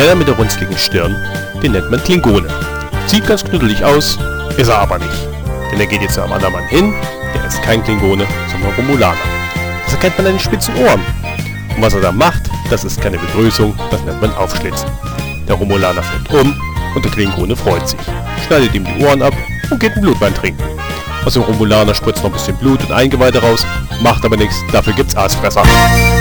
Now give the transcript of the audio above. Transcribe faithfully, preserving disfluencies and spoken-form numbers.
Der mit der runzligen Stirn, den nennt man Klingone. Sieht ganz knuddelig aus, ist er aber nicht. Denn er geht jetzt zu einem anderen Mann hin, der ist kein Klingone, sondern Romulaner. Das erkennt man an den spitzen Ohren. Und was er da macht, das ist keine Begrüßung, das nennt man Aufschlitzen. Der Romulaner fällt um und der Klingone freut sich, schneidet ihm die Ohren ab und geht ein Blutwein trinken. Aus dem Romulaner spritzt noch ein bisschen Blut und Eingeweide raus, macht aber nichts, dafür gibt's Aasfresser.